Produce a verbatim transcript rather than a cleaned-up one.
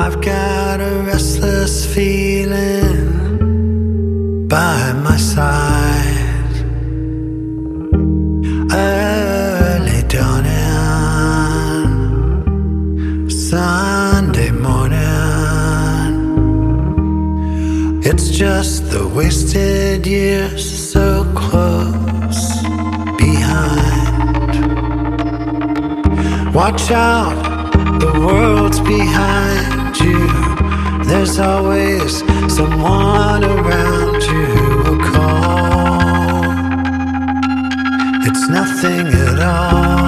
I've got a restless feeling by my side. Early dawning, Sunday morning. It's just the wasted years so close behind. Watch out, the world's behind you. There's always someone around you who will call. It's nothing at all.